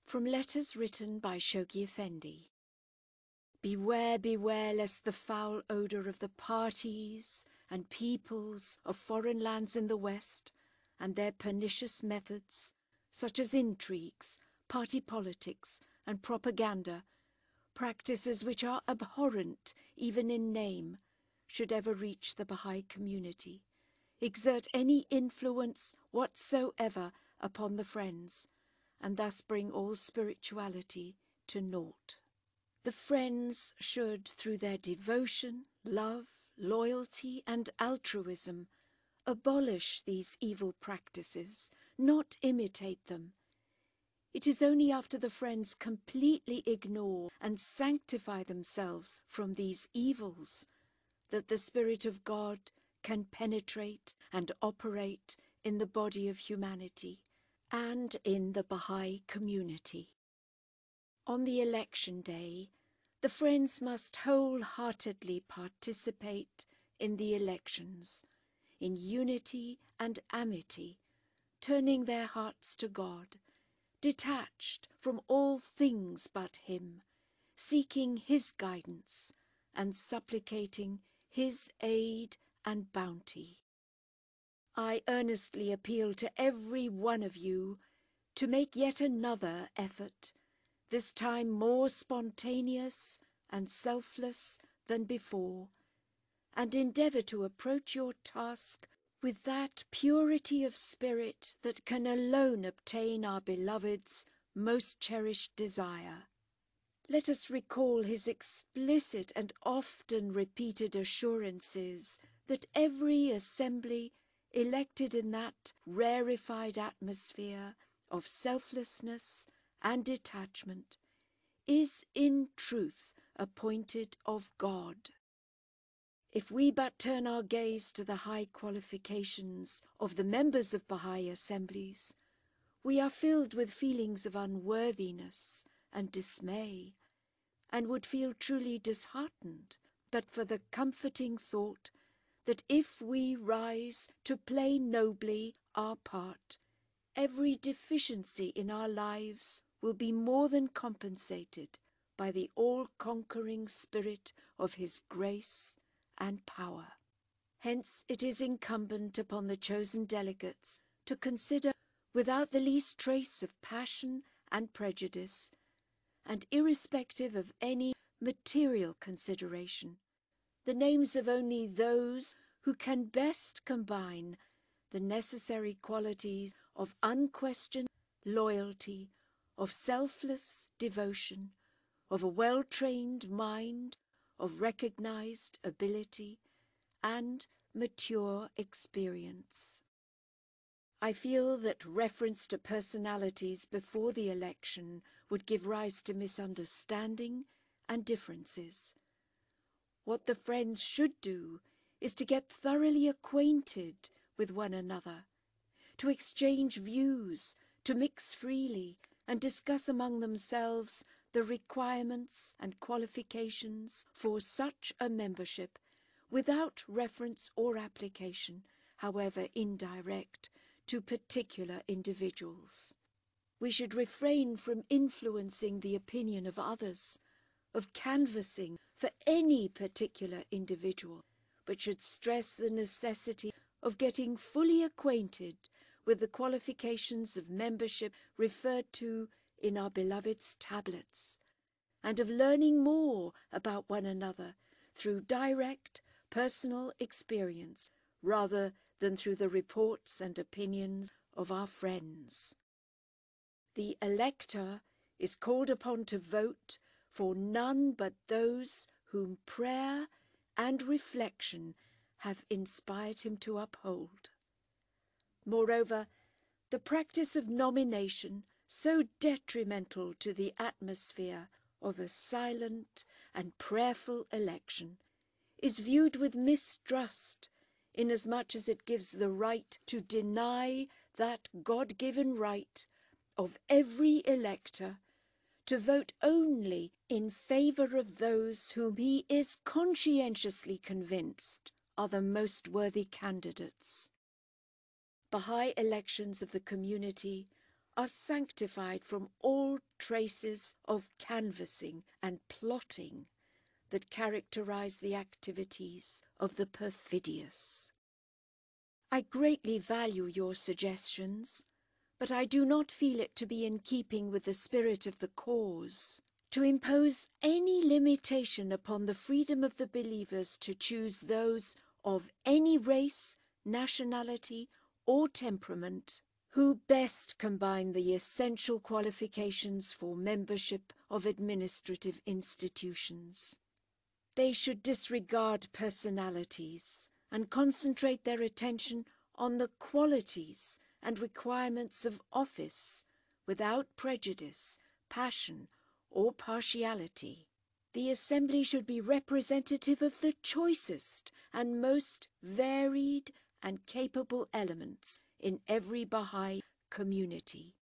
From letters written by Shoghi Effendi. Beware, beware, lest the foul odour of the parties and peoples of foreign lands in the West, and their pernicious methods, such as intrigues, party politics, and propaganda, practices which are abhorrent even in name, should ever reach the Baha'i community, exert any influence whatsoever upon the Friends, and thus bring all spirituality to naught. The Friends should, through their devotion, love, loyalty, and altruism, abolish these evil practices, not imitate them. It is only after the Friends completely ignore and sanctify themselves from these evils that the Spirit of God can penetrate and operate in the body of humanity and in the Baha'i community. On the election day, the Friends must wholeheartedly participate in the elections, in unity and amity, turning their hearts to God, detached from all things but Him, seeking His guidance and supplicating His aid and bounty. I earnestly appeal to every one of you to make yet another effort, this time more spontaneous and selfless than before, and endeavour to approach your task with that purity of spirit that can alone obtain our beloved's most cherished desire. Let us recall his explicit and often repeated assurances that every assembly elected in that rarefied atmosphere of selflessness and detachment is in truth appointed of God. If we but turn our gaze to the high qualifications of the members of Baha'i assemblies, we are filled with feelings of unworthiness and dismay, and would feel truly disheartened but for the comforting thought that if we rise to play nobly our part, every deficiency in our lives will be more than compensated by the all-conquering spirit of His grace and power. Hence it is incumbent upon the chosen delegates to consider without the least trace of passion and prejudice, and irrespective of any material consideration, the names of only those who can best combine the necessary qualities of unquestioned loyalty, of selfless devotion, of a well-trained mind, of recognized ability, and mature experience. I feel that reference to personalities before the election would give rise to misunderstanding and differences. What the Friends should do is to get thoroughly acquainted with one another, to exchange views, to mix freely, and discuss among themselves the requirements and qualifications for such a membership, without reference or application, however indirect, to particular individuals. We should refrain from influencing the opinion of others, of canvassing for any particular individual, but should stress the necessity of getting fully acquainted with the qualifications of membership referred to in our beloved's tablets, and of learning more about one another through direct personal experience rather than through the reports and opinions of our friends. The elector is called upon to vote for none but those whom prayer and reflection have inspired him to uphold. Moreover, the practice of nomination, so detrimental to the atmosphere of a silent and prayerful election, is viewed with mistrust, inasmuch as it gives the right to deny that God-given right of every elector to vote only in favour of those whom he is conscientiously convinced are the most worthy candidates. Baha'i elections of the community are sanctified from all traces of canvassing and plotting that characterize the activities of the perfidious. I greatly value your suggestions, but I do not feel it to be in keeping with the spirit of the cause to impose any limitation upon the freedom of the believers to choose those of any race, nationality, or temperament who best combine the essential qualifications for membership of administrative institutions. They should disregard personalities and concentrate their attention on the qualities and requirements of office without prejudice, passion, or partiality. The assembly should be representative of the choicest and most varied and capable elements in every Baha'i community.